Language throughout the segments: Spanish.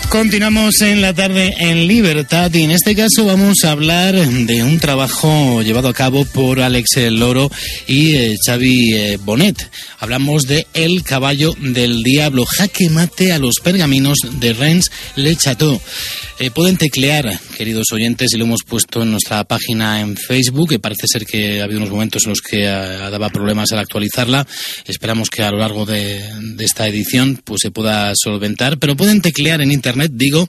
Continuamos en la tarde en Libertad y en este caso vamos a hablar de un trabajo llevado a cabo por Alex Loro y Xavi Bonet. Hablamos de El caballo del diablo, jaque mate a los pergaminos de Rennes-le Château. Pueden teclear, queridos oyentes, y lo hemos puesto en nuestra página en Facebook, que parece ser que ha habido unos momentos en los que daba problemas al actualizarla. Esperamos que a lo largo de esta edición pues se pueda solventar, pero pueden teclear en internet, digo,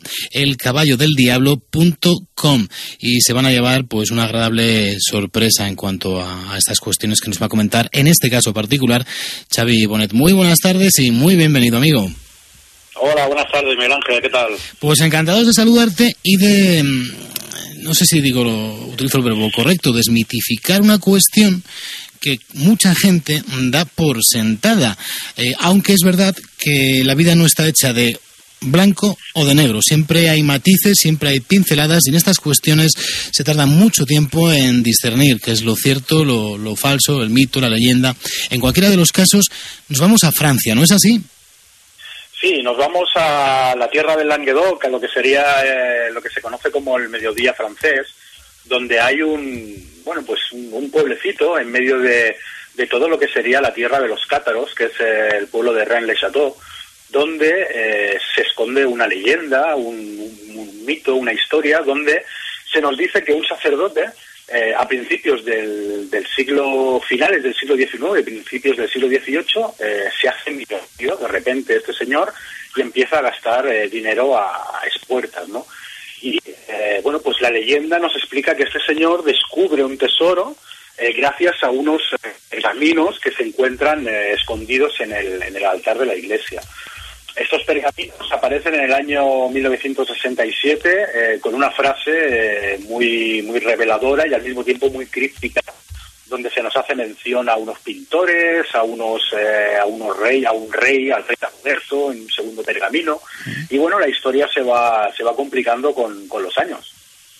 elcaballodeldiablo.com y se van a llevar pues una agradable sorpresa en cuanto a estas cuestiones que nos va a comentar, en este caso particular, Xavi Bonet. Muy buenas tardes y muy bienvenido, amigo. Hola, buenas tardes, Miguel Ángel, ¿qué tal? Pues encantados de saludarte y de, no sé si utilizo el verbo correcto, desmitificar una cuestión que mucha gente da por sentada, aunque es verdad que la vida no está hecha de blanco o de negro, siempre hay matices, siempre hay pinceladas y en estas cuestiones se tarda mucho tiempo en discernir qué es lo cierto, lo falso, el mito, la leyenda. En cualquiera de los casos nos vamos a Francia, ¿no es así? Sí, nos vamos a la tierra del Languedoc, a lo que sería lo que se conoce como el mediodía francés, donde hay un pueblecito en medio de todo lo que sería la tierra de los cátaros, que es el pueblo de Rennes-le-Château, donde se esconde una leyenda, un mito, una historia, donde se nos dice que un sacerdote a principios finales del siglo XIX, principios del siglo XVIII, se hace millonario de repente este señor y empieza a gastar dinero a expuertas, ¿no? Y pues la leyenda nos explica que este señor descubre un tesoro gracias a unos pergaminos que se encuentran escondidos en el altar de la iglesia. Estos pergaminos aparecen en el año 1967 con una frase muy reveladora y al mismo tiempo muy críptica, donde se nos hace mención a unos pintores, a un rey, al rey Alberto en un segundo pergamino, y bueno, la historia se va complicando con los años.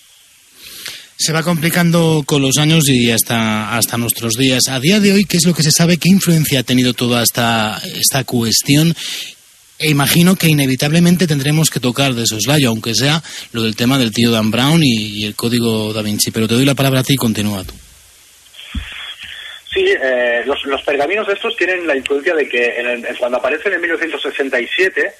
Se va complicando con los años y hasta nuestros días. A día de hoy, ¿qué es lo que se sabe? ¿Qué influencia ha tenido toda esta cuestión? E imagino que inevitablemente tendremos que tocar de soslayo, aunque sea lo del tema del tío Dan Brown y el código Da Vinci. Pero te doy la palabra a ti y continúa tú. Sí, los pergaminos estos tienen la influencia de que cuando aparecen en 1967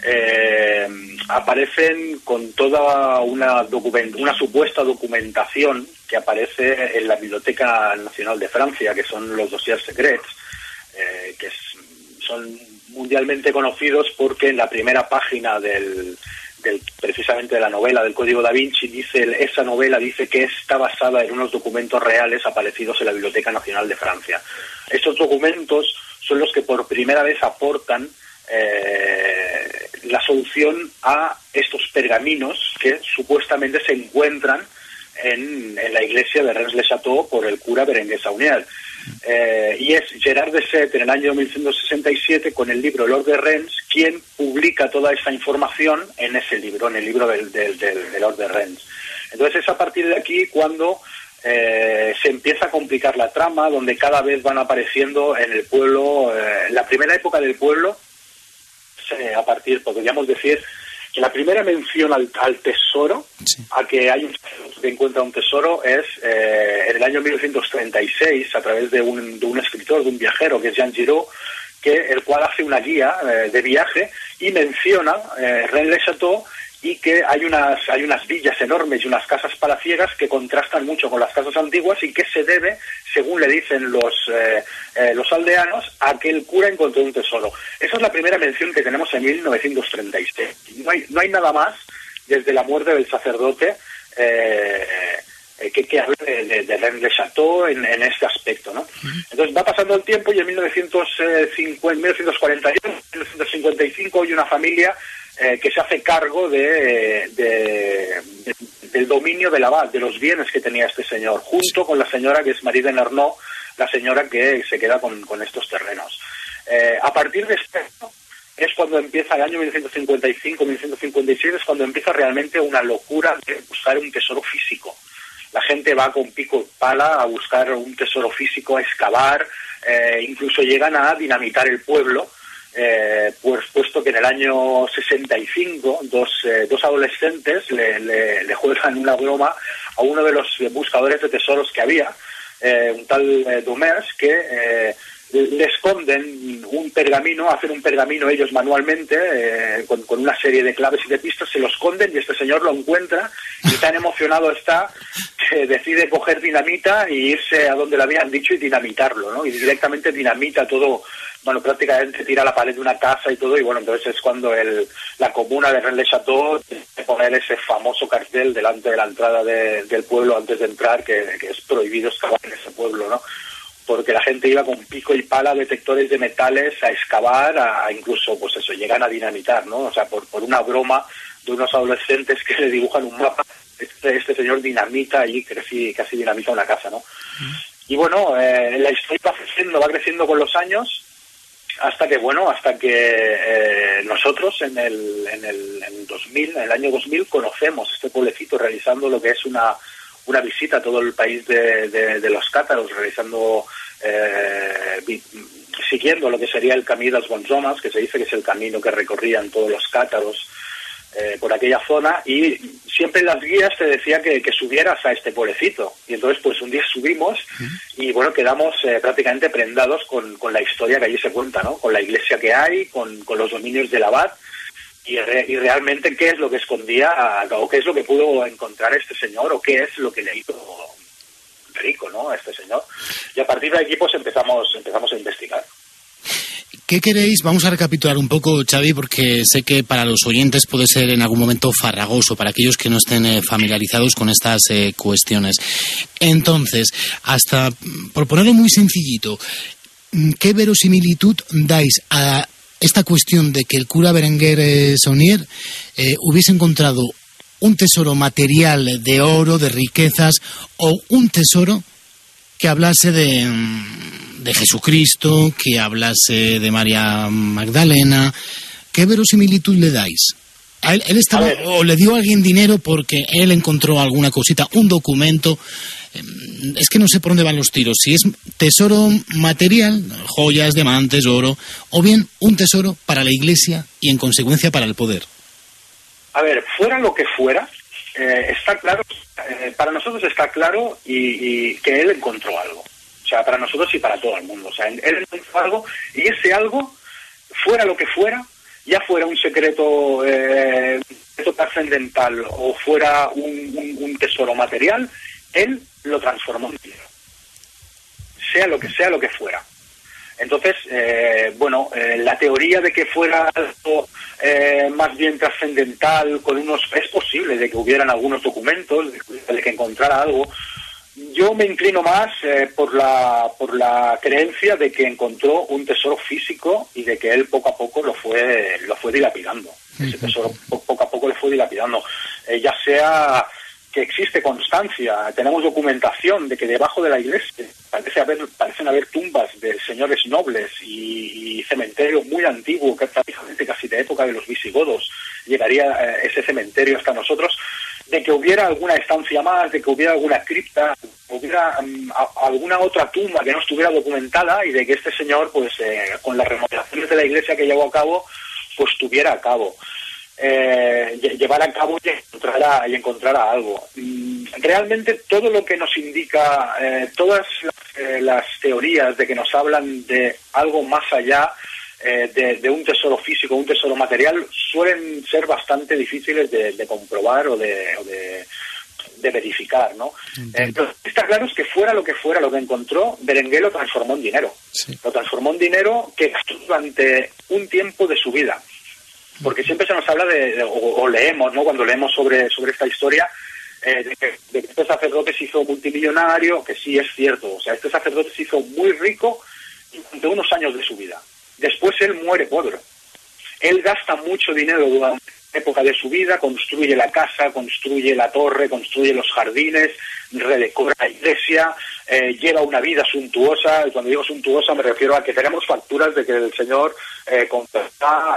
aparecen con toda una supuesta documentación que aparece en la Biblioteca Nacional de Francia, que son los dossiers secrets, que son mundialmente conocidos porque en la primera página precisamente de la novela del Código Da Vinci esa novela dice que está basada en unos documentos reales aparecidos en la Biblioteca Nacional de Francia. Estos documentos son los que por primera vez aportan la solución a estos pergaminos que supuestamente se encuentran en la iglesia de Rennes-le-Château por el cura Berenguer Saunier. Y es Gerard de Sète en el año 1967 con el libro Lord de Rennes quien publica toda esta información en ese libro, en el libro del Lord de Rennes. Entonces es a partir de aquí cuando se empieza a complicar la trama, donde cada vez van apareciendo en el pueblo, la primera época del pueblo, podríamos decir que la primera mención al tesoro, sí, a que hay un que encuentra un tesoro, es en el año 1936, a través de un escritor, de un viajero, que es Jean Giraud, el cual hace una guía de viaje y menciona Rennes-le-Château y que hay unas villas enormes y unas casas palaciegas que contrastan mucho con las casas antiguas y que se debe, según le dicen los aldeanos, a que el cura encontró un tesoro. Esa es la primera mención que tenemos en 1936. No hay nada más desde la muerte del sacerdote que hable de Rennes-le-Château en este aspecto, ¿no? Entonces va pasando el tiempo y en 1941, 1955 hay una familia que se hace cargo del dominio del abad, de los bienes que tenía este señor, junto con la señora que es Marie de Nernoux, la señora que se queda con estos terrenos. A partir de este año es cuando empieza, el año 1955, 1956, es cuando empieza realmente una locura de buscar un tesoro físico. La gente va con pico y pala a buscar un tesoro físico, a excavar, incluso llegan a dinamitar el pueblo pues puesto que en el año 65 dos adolescentes le juegan una broma a uno de los buscadores de tesoros que había, un tal Dumers, que le esconden un pergamino, hacen un pergamino ellos manualmente, con una serie de claves y de pistas, se lo esconden y este señor lo encuentra y tan emocionado está que decide coger dinamita y irse a donde le habían dicho y dinamitarlo, ¿no? Y directamente dinamita todo, bueno, prácticamente tira la pared de una casa y todo, y bueno, entonces es cuando la comuna de Rennes-le-Château de poner ese famoso cartel delante de la entrada del pueblo antes de entrar, que es prohibido excavar en ese pueblo, ¿no? Porque la gente iba con pico y pala, detectores de metales, a excavar, a incluso, pues eso, llegan a dinamitar, ¿no? O sea, por una broma de unos adolescentes que le dibujan un mapa, este señor dinamita y casi dinamita una casa, ¿no? Y bueno, la historia va creciendo con los años, hasta que nosotros en el año 2000 conocemos este pueblecito realizando lo que es una visita a todo el país de los cátaros, realizando siguiendo lo que sería el Camí dels Bons Homes, que se dice que es el camino que recorrían todos los cátaros por aquella zona, y siempre en las guías te decía que subieras a este pueblecito, y entonces pues un día subimos y bueno, quedamos prácticamente prendados con la historia que allí se cuenta, ¿no? Con la iglesia que hay, con los dominios del abad, y realmente qué es lo que escondía, o qué es lo que pudo encontrar este señor, o qué es lo que le hizo rico, ¿no?, a este señor. Y a partir de aquí pues empezamos a investigar. ¿Qué queréis? Vamos a recapitular un poco, Xavi, porque sé que para los oyentes puede ser en algún momento farragoso, para aquellos que no estén familiarizados con estas cuestiones. Entonces, por ponerlo muy sencillito, ¿qué verosimilitud dais a esta cuestión de que el cura Berenguer Saunier hubiese encontrado un tesoro material de oro, de riquezas, o un tesoro que hablase de Jesucristo, que hablase de María Magdalena? ¿Qué verosimilitud le dais? Él estaba, o le dio a alguien dinero porque él encontró alguna cosita, un documento. Es que no sé por dónde van los tiros. Si es tesoro material, joyas, diamantes, oro, o bien un tesoro para la Iglesia y en consecuencia para el poder. A ver, fuera lo que fuera, está claro, para nosotros está claro y que él encontró algo. O sea, para nosotros y para todo el mundo. O sea, él encontró algo, y ese algo, fuera lo que fuera, ya fuera un secreto trascendental o fuera un tesoro material, él lo transformó en dinero. Sea lo que fuera. Entonces, la teoría de que fuera algo más bien trascendental, es posible de que hubieran algunos documentos, de que encontrara algo. Yo me inclino más por la creencia de que encontró un tesoro físico y de que él poco a poco lo fue dilapidando. Ese tesoro poco a poco le fue dilapidando. Ya sea que existe constancia, tenemos documentación de que debajo de la iglesia parecen haber tumbas de señores nobles y cementerio muy antiguo, que prácticamente casi de época de los visigodos llegaría ese cementerio hasta nosotros, de que hubiera alguna estancia más, de que hubiera alguna cripta, hubiera alguna otra tumba que no estuviera documentada, y de que este señor, pues con las remodelaciones de la iglesia que llevó a cabo, pues tuviera a cabo. Llevar a cabo y encontrara algo. Realmente todo lo que nos indica, todas las teorías de que nos hablan de algo más allá de un tesoro físico, un tesoro material, suelen ser bastante difíciles de comprobar o de verificar, ¿no? Entonces, está claro es que fuera lo que encontró, Berenguer lo transformó en dinero. Sí. Lo transformó en dinero que gastó durante un tiempo de su vida. Porque siempre se nos habla o leemos, ¿no?, cuando leemos sobre esta historia, de que este sacerdote se hizo multimillonario, que sí es cierto. O sea, este sacerdote se hizo muy rico durante unos años de su vida. Después él muere pobre. Él gasta mucho dinero durante la época de su vida, construye la casa, construye la torre, construye los jardines, redecora la iglesia, lleva una vida suntuosa. Y cuando digo suntuosa me refiero a que tenemos facturas de que el señor compraba,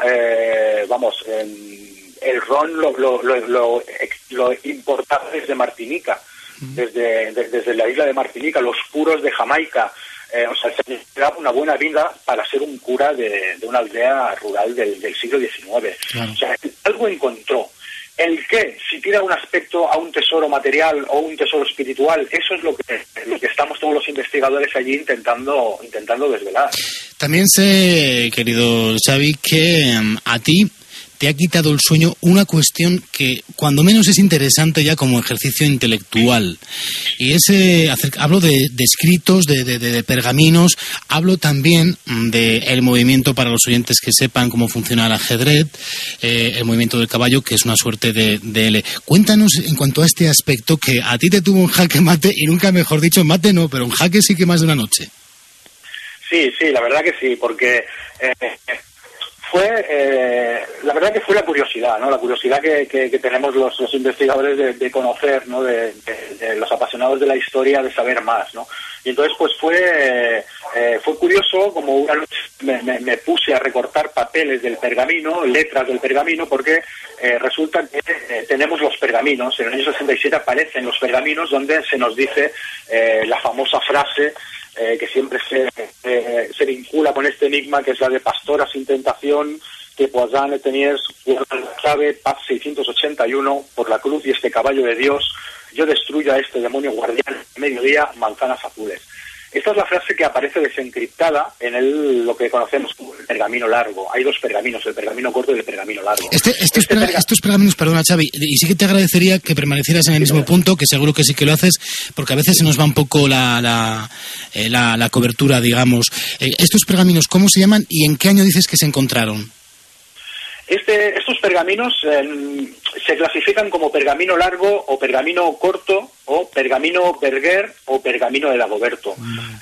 el ron lo importaba desde Martinica, desde la isla de Martinica, los puros de Jamaica, se necesitaba una buena vida para ser un cura de una aldea rural del siglo XIX. Claro. O sea, algo encontró. El que, si tira un aspecto a un tesoro material o un tesoro espiritual, eso es lo que estamos todos los investigadores allí intentando desvelar. También sé, querido Xavi, que a ti te ha quitado el sueño una cuestión que cuando menos es interesante ya como ejercicio intelectual. Y hablo de escritos, de pergaminos, hablo también del movimiento, para los oyentes que sepan cómo funciona el ajedrez, el movimiento del caballo, que es una suerte de L. Cuéntanos en cuanto a este aspecto, que a ti te tuvo un jaque mate, y nunca mejor dicho mate no, pero un jaque sí que más de una noche. Sí, la verdad que sí, porque la verdad que fue la curiosidad, ¿no? La curiosidad que tenemos los investigadores de conocer, ¿no? De los apasionados de la historia, de saber más, ¿no? Y entonces pues fue curioso, como una noche me puse a recortar papeles del pergamino, letras del pergamino, porque resulta que tenemos los pergaminos. En el año 67 aparecen los pergaminos donde se nos dice la famosa frase que siempre se vincula con este enigma, que es la de Pastora sin tentación, que Poisson tenies clave, paz 681, por la cruz y este caballo de Dios, yo destruyo a este demonio guardián, mediodía, manzanas azules. Esta es la frase que aparece desencriptada en lo que conocemos como el pergamino largo. Hay dos pergaminos, el pergamino corto y el pergamino largo. Estos pergaminos, perdona Xavi, y sí que te agradecería que permanecieras en el mismo punto, que seguro que sí que lo haces, porque a veces se nos va un poco la cobertura, digamos. Estos pergaminos, ¿cómo se llaman y en qué año dices que se encontraron? Estos pergaminos se clasifican como pergamino largo o pergamino corto o pergamino Berger o pergamino de Dagoberto.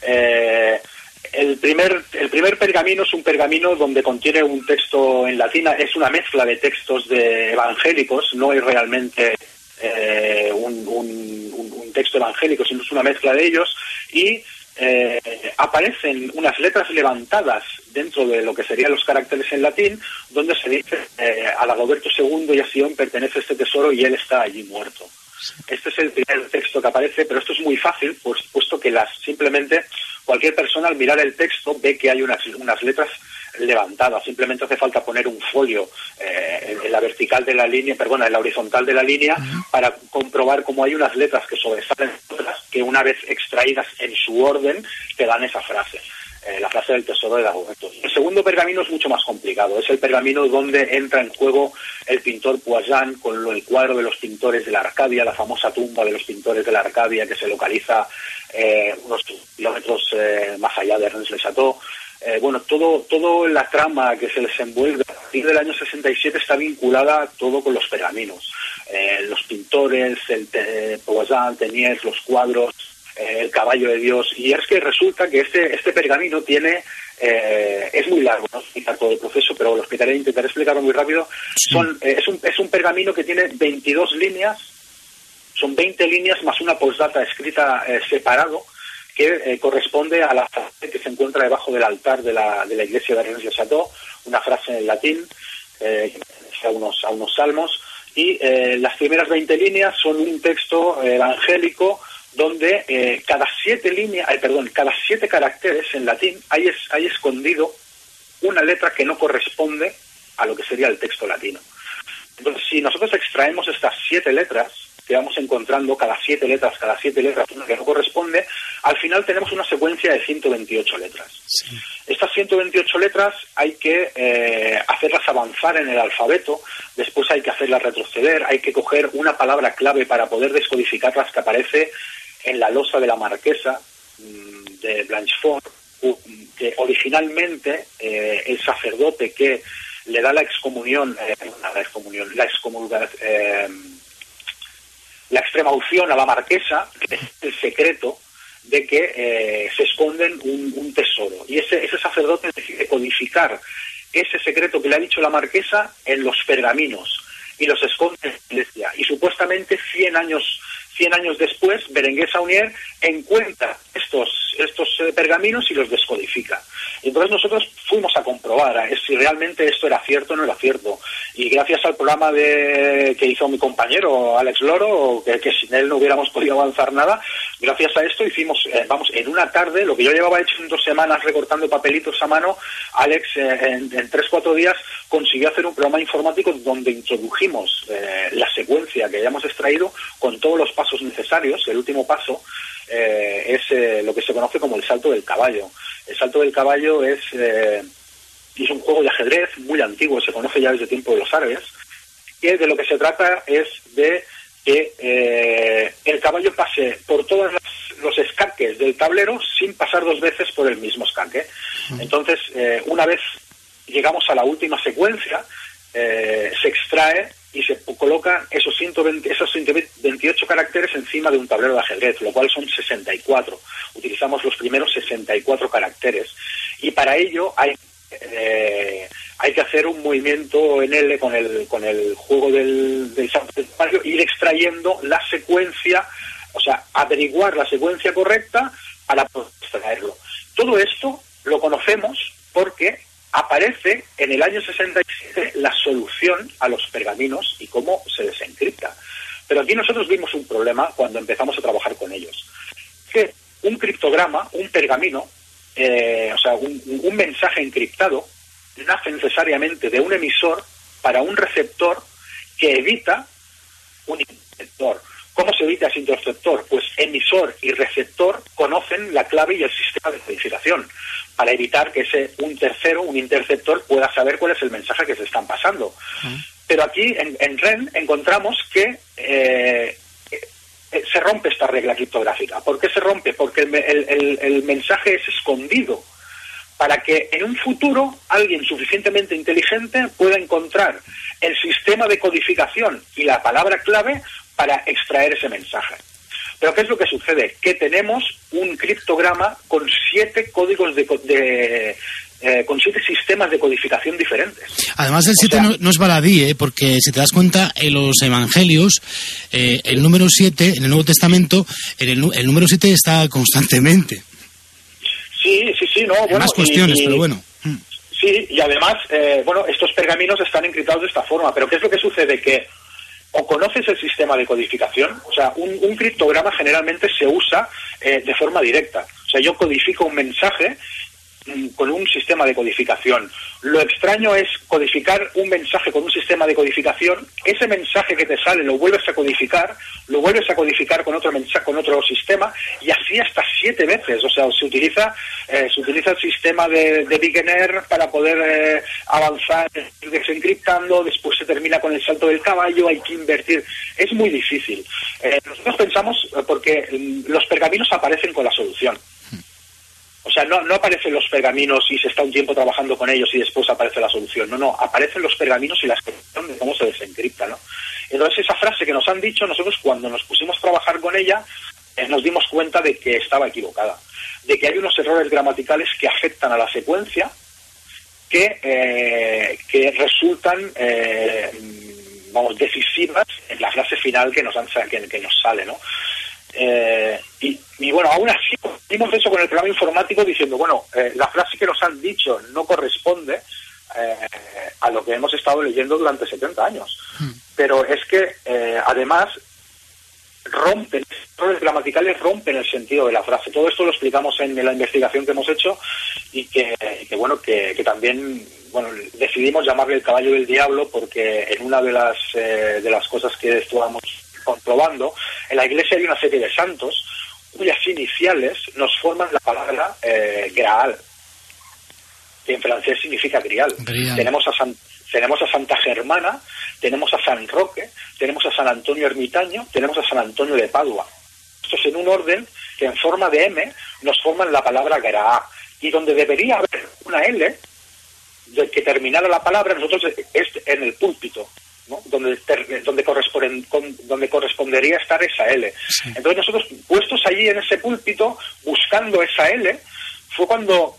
El primer pergamino es un pergamino donde contiene un texto en latín, es una mezcla de textos evangélicos, no es realmente un texto evangélico, sino es una mezcla de ellos, y aparecen unas letras levantadas dentro de lo que serían los caracteres en latín, donde se dice a Dagoberto II y a Sion pertenece este tesoro y él está allí muerto. Este es el primer texto que aparece, pero esto es muy fácil, puesto que simplemente cualquier persona al mirar el texto ve que hay unas letras levantadas. Simplemente hace falta poner un folio en la vertical de la línea, en la horizontal de la línea, para comprobar cómo hay unas letras que sobresalen de otras, que una vez extraídas en su orden te dan esa frase. La frase del tesoro de Dagoberto. El segundo pergamino es mucho más complicado. Es el pergamino donde entra en juego el pintor Poisson con el cuadro de los pintores de la Arcadia, la famosa tumba de los pintores de la Arcadia, que se localiza unos kilómetros más allá de Rennes-le-Château. Todo la trama que se desenvuelve a partir del año 67 está vinculada todo con los pergaminos. Los pintores, Poisson, Teniers, los cuadros, el caballo de Dios. Y es que resulta que este pergamino tiene es muy largo, no explicar todo el proceso, pero lo intentaré explicarlo muy rápido. Sí. Es un pergamino que tiene 22 líneas, son 20 líneas más una postdata escrita separado, que corresponde a la frase que se encuentra debajo del altar de la iglesia de Rennes-le-Château, una frase en latín, a unos salmos, y las primeras 20 líneas son un texto evangélico donde cada 7 caracteres en latín hay escondido una letra que no corresponde a lo que sería el texto latino. Entonces, si nosotros extraemos estas 7 letras, que vamos encontrando cada 7 letras, una que no corresponde, al final tenemos una secuencia de 128 letras. Sí. Estas 128 letras hay que hacerlas avanzar en el alfabeto, después hay que hacerlas retroceder, hay que coger una palabra clave para poder descodificar las que aparece en la losa de la marquesa de Blanchefort, que originalmente el sacerdote que le da la extrema unción a la marquesa, que es el secreto de que se esconden un tesoro. Y ese sacerdote decide codificar ese secreto que le ha dicho la marquesa en los pergaminos y los esconde en la iglesia. Y supuestamente 100 años después, Berenguer Saunier encuentra estos pergaminos y los descodifica. Y entonces nosotros fuimos a comprobar si realmente esto era cierto o no era cierto. Y gracias al programa que hizo mi compañero Alex Loro, que sin él no hubiéramos podido avanzar nada, Gracias a esto hicimos, en una tarde, lo que yo llevaba hecho en 2 semanas recortando papelitos a mano, Alex en 3-4 días consiguió hacer un programa informático donde introdujimos la secuencia que hayamos extraído con todos los pasos necesarios. El último paso es lo que se conoce como el salto del caballo. El salto del caballo es un juego de ajedrez muy antiguo, se conoce ya desde tiempo de los árabes, que de lo que se trata es de que el caballo pase por todos los escaques del tablero sin pasar 2 veces por el mismo escaque. Entonces, una vez llegamos a la última secuencia, se extrae y se colocan esos 128 caracteres encima de un tablero de ajedrez, lo cual son 64. Utilizamos los primeros 64 caracteres. Y para ello hay que hacer un movimiento en L con el juego del salto del caballo, ir extrayendo la secuencia, o sea, averiguar la secuencia correcta para poder extraerlo. Todo esto lo conocemos porque aparece en el año 67 la solución a los pergaminos y cómo se desencripta. Pero aquí nosotros vimos un problema cuando empezamos a trabajar con ellos. Que un criptograma, un pergamino, o sea, un mensaje encriptado, nace necesariamente de un emisor para un receptor que evita un interceptor. ¿Cómo se evita ese interceptor? Pues emisor y receptor conocen la clave y el sistema de codificación para evitar que un tercero, un interceptor, pueda saber cuál es el mensaje que se están pasando. Pero aquí en REN encontramos que se rompe esta regla criptográfica. ¿Por qué se rompe? Porque el mensaje es escondido para que en un futuro alguien suficientemente inteligente pueda encontrar el sistema de codificación y la palabra clave para extraer ese mensaje. Pero ¿qué es lo que sucede? Que tenemos un criptograma con 7 códigos con 7 sistemas de codificación diferentes. Además, el 7 no es baladí, porque si te das cuenta, en los evangelios, el número 7, en el Nuevo Testamento, el número 7 está constantemente. Sí, no. Hay más cuestiones, pero bueno. Sí, y además, estos pergaminos están encriptados de esta forma, pero ¿qué es lo que sucede? Que o conoces el sistema de codificación, o sea, un criptograma generalmente se usa de forma directa. O sea, yo codifico un mensaje con un sistema de codificación. Lo extraño es codificar un mensaje con un sistema de codificación. Ese mensaje que te sale lo vuelves a codificar con otro mensaje, con otro sistema, y así hasta 7 veces. O sea, se utiliza el sistema de Wegener para poder avanzar desencriptando. Después se termina con el salto del caballo. Hay que invertir. Es muy difícil. Nosotros pensamos, porque los pergaminos aparecen con la solución. O sea, no aparecen los pergaminos y se está un tiempo trabajando con ellos y después aparece la solución. No, aparecen los pergaminos y la solución de cómo se desencripta, ¿no? Entonces, esa frase que nos han dicho, nosotros cuando nos pusimos a trabajar con ella, nos dimos cuenta de que estaba equivocada, de que hay unos errores gramaticales que afectan a la secuencia que resultan, decisivas en la frase final que nos sale, ¿no? Y bueno, aún así hicimos eso con el programa informático diciendo, la frase que nos han dicho no corresponde a lo que hemos estado leyendo durante 70 años. Pero es que además errores gramaticales rompen el sentido de la frase. Todo esto lo explicamos en la investigación que hemos hecho y que también decidimos llamarle el caballo del diablo, porque en una de las cosas que estábamos comprobando, en la Iglesia hay una serie de santos cuyas iniciales nos forman la palabra Graal, que en francés significa grial. Tenemos a Santa Germana, tenemos a San Roque, tenemos a San Antonio Ermitaño, tenemos a San Antonio de Padua. Estos en un orden que en forma de M nos forman la palabra Gra, y donde debería haber una L de que terminara la palabra, nosotros es en el púlpito, ¿no? donde correspondería estar esa L. Sí. Entonces nosotros, puestos allí en ese púlpito, buscando esa L, fue cuando,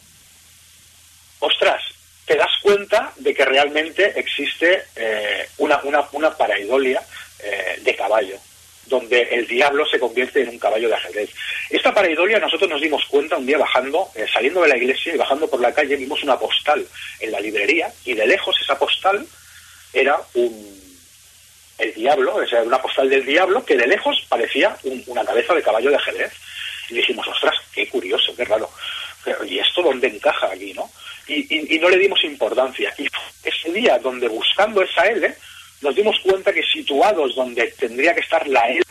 te das cuenta de que realmente existe una pareidolia de caballo, donde el diablo se convierte en un caballo de ajedrez. Esta pareidolia nosotros nos dimos cuenta un día bajando, saliendo de la iglesia y bajando por la calle, vimos una postal en la librería, y de lejos esa postal era el diablo, o sea, una postal del diablo que de lejos parecía una cabeza de caballo de ajedrez. Y dijimos, ostras, qué curioso, qué raro. Pero, ¿y esto dónde encaja aquí, no? Y no le dimos importancia. Y ese día donde buscando esa L, nos dimos cuenta que situados donde tendría que estar la L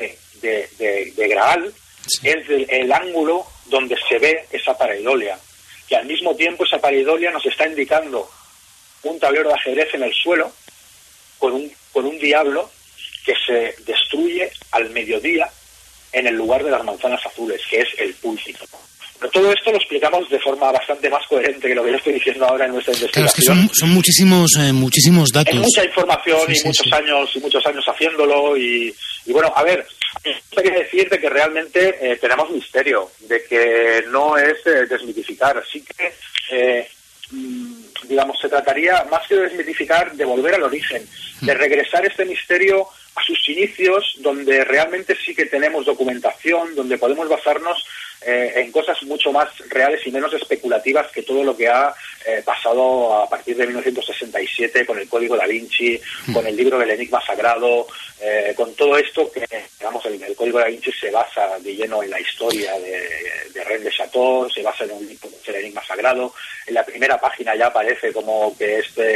de Graal, sí, es el ángulo donde se ve esa pareidolia. Que al mismo tiempo esa pareidolia nos está indicando un tablero de ajedrez en el suelo con un diablo que se destruye al mediodía en el lugar de las manzanas azules, que es el púlpito. Pero todo esto lo explicamos de forma bastante más coherente que lo que yo estoy diciendo ahora en nuestra investigación. Claro, es que son muchísimos datos. Es mucha información, sí, y muchos años haciéndolo y bueno, a ver, esto quiere decir de que realmente tenemos misterio, de que no es desmitificar. Así que, digamos, se trataría, más que de desmitificar, de volver al origen, de regresar este misterio a sus inicios, donde realmente sí que tenemos documentación, donde podemos basarnos en cosas mucho más reales y menos especulativas que todo lo que ha pasado a partir de 1967 con el Código Da Vinci, con el libro del Enigma Sagrado, con todo esto que, digamos, el Código Da Vinci se basa de lleno en la historia de Rennes le Chateau, se basa en un libro del Enigma Sagrado. En la primera página ya aparece como que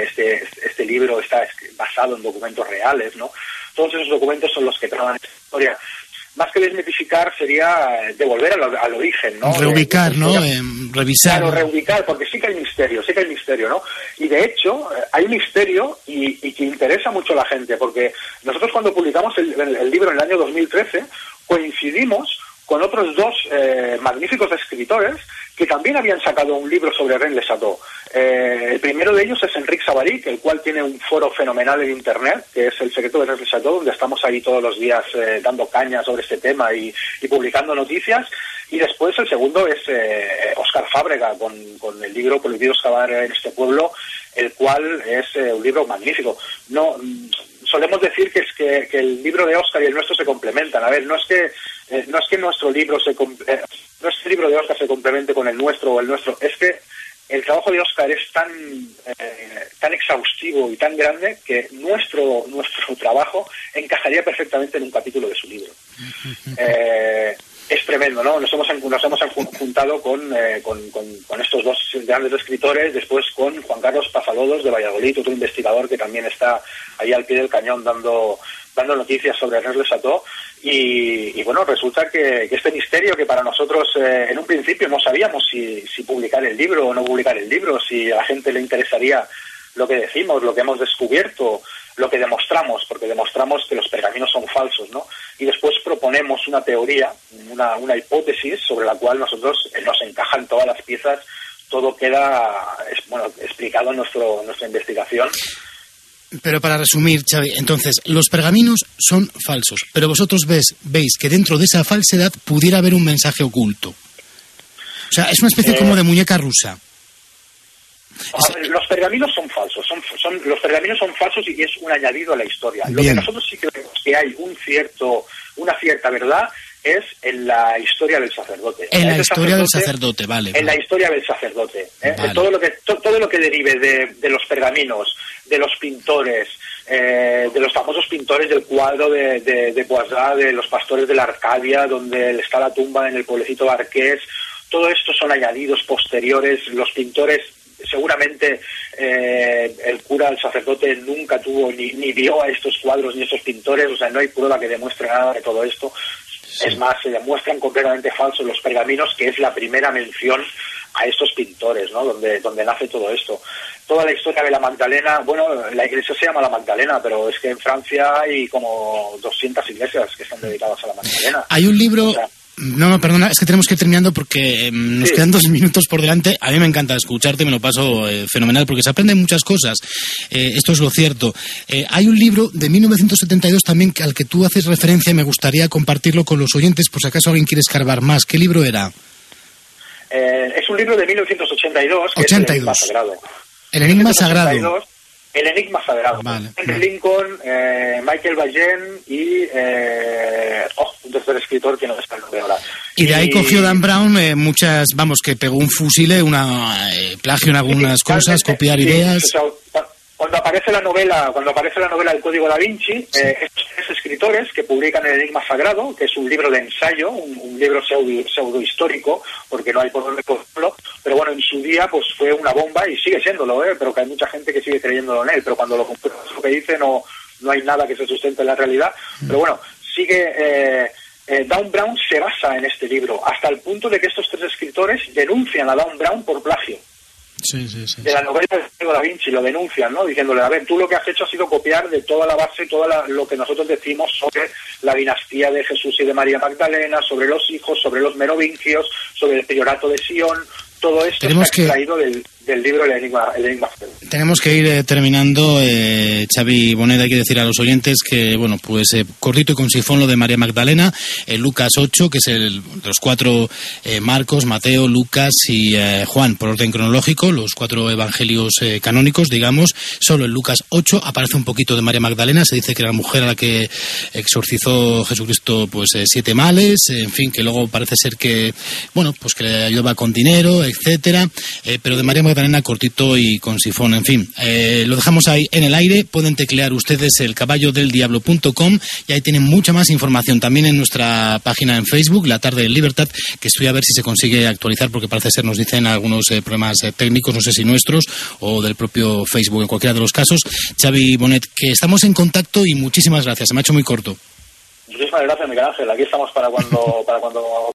este libro está basado en documentos reales, ¿no? Todos esos documentos son los que traban esta historia. Más que desmitificar sería devolver al origen, ¿no? Reubicar, ¿no? Revisar. Claro, reubicar, porque sí que hay misterio, ¿no? Y de hecho, hay un misterio y que interesa mucho a la gente, porque nosotros cuando publicamos el libro en el año 2013, coincidimos con otros dos magníficos escritores que también habían sacado un libro sobre Rennes le Chateau. El primero de ellos es Enric Savary, el cual tiene un foro fenomenal en Internet, que es El secreto de Rennes le Chateau, donde estamos ahí todos los días dando caña sobre este tema y publicando noticias. Y después el segundo es Óscar Fábrega, con el libro Prohibido excavar en este pueblo, el cual es un libro magnífico. No solemos decir que el libro de Óscar y el nuestro se complementan. A ver, no es que nuestro libro no es que el libro de Óscar se complemente con el nuestro o el nuestro, es que el trabajo de Óscar es tan exhaustivo y tan grande que nuestro trabajo encajaría perfectamente en un capítulo de su libro. Es tremendo, ¿no? Nos hemos juntado con estos dos grandes escritores, después con Juan Carlos Pazalodos de Valladolid, otro investigador que también está ahí al pie del cañón dando noticias sobre Rennes le Chateau. Y bueno, resulta que este misterio que para nosotros en un principio no sabíamos si publicar el libro o no publicar el libro, si a la gente le interesaría lo que decimos, lo que hemos descubierto, lo que demostramos, porque demostramos que los pergaminos son falsos, ¿no? Y después proponemos una teoría, una hipótesis sobre la cual nosotros nos encajan todas las piezas, todo queda explicado en nuestra investigación. Pero para resumir, Xavi, entonces, los pergaminos son falsos, pero vosotros veis que dentro de esa falsedad pudiera haber un mensaje oculto. O sea, es una especie como de muñeca rusa. Los pergaminos son falsos, los pergaminos son falsos y es un añadido a la historia. Bien. Lo que nosotros sí creemos que hay una cierta verdad es en la historia del sacerdote. En la historia del sacerdote, vale. En la historia del sacerdote. Vale. Todo lo que derive de los pergaminos, de los pintores, de los famosos pintores del cuadro de Poisson, de los pastores de la Arcadia, donde está la tumba en el pueblecito de Arqués, todo esto son añadidos posteriores. Los pintores, seguramente el cura, el sacerdote, nunca tuvo ni vio a estos cuadros ni a estos pintores, o sea, no hay prueba que demuestre nada de todo esto. Sí. Es más, se demuestran completamente falsos los pergaminos, que es la primera mención a estos pintores, ¿no? Donde nace todo esto. Toda la historia de la Magdalena, bueno, la iglesia se llama la Magdalena, pero es que en Francia hay como 200 iglesias que están dedicadas a la Magdalena. Hay un libro... O sea, no, perdona, es que tenemos que ir terminando porque nos quedan 2 minutos por delante. A mí me encanta escucharte, me lo paso fenomenal porque se aprenden muchas cosas. Esto es lo cierto. Hay un libro de 1972 también al que tú haces referencia y me gustaría compartirlo con los oyentes por si acaso alguien quiere escarbar más. ¿Qué libro era? Es un libro de 1982 que 82. Es El Enigma Sagrado. El Enigma Sagrado. El Enigma Sagrado. Vale. Lincoln, Michael Bayen y un tercer escritor que no está el nombre ahora. Y de ahí cogió Dan Brown que pegó un fusile, plagio en algunas cosas, copiar ideas. O sea, cuando aparece la novela El Código Da Vinci, estos escritores que publican El Enigma Sagrado, que es un libro de ensayo, un libro pseudo histórico, porque no hay por dónde cogerlo, pero bueno, en su día pues fue una bomba y sigue siéndolo, pero que hay mucha gente que sigue creyéndolo en él, pero cuando lo que dice no hay nada que se sustente en la realidad. Pero bueno, sigue... Dan Brown se basa en este libro, hasta el punto de que estos 3 escritores denuncian a Dan Brown por plagio. Sí. De la novela de Leonardo da Vinci, lo denuncian, ¿no? Diciéndole, a ver, tú lo que has hecho ha sido copiar de toda la base, lo que nosotros decimos sobre la dinastía de Jesús y de María Magdalena, sobre los hijos, sobre los merovingios, sobre el priorato de Sion. Todo esto está extraído del libro El Enigma. Tenemos que ir terminando, Xavi Bonet. Hay que decir a los oyentes que, bueno, pues cortito y con sifón lo de María Magdalena, Lucas 8, que es de los 4 Marcos, Mateo, Lucas y Juan, por orden cronológico, los 4 evangelios canónicos, digamos. Solo en Lucas 8 aparece un poquito de María Magdalena. Se dice que era la mujer a la que exorcizó Jesucristo, pues 7 males, en fin, que luego parece ser que, bueno, pues que le ayudaba con dinero, etcétera, pero de María Magdalena cortito y con sifón, en fin. Lo dejamos ahí en el aire. Pueden teclear ustedes elcaballodeldiablo.com y ahí tienen mucha más información. También en nuestra página en Facebook, La Tarde en Libertad, que estoy a ver si se consigue actualizar, porque parece ser, nos dicen algunos problemas técnicos, no sé si nuestros o del propio Facebook, en cualquiera de los casos. Xavi Bonet, que estamos en contacto y muchísimas gracias. Se me ha hecho muy corto. Muchísimas gracias, Miguel Ángel. Aquí estamos para cuando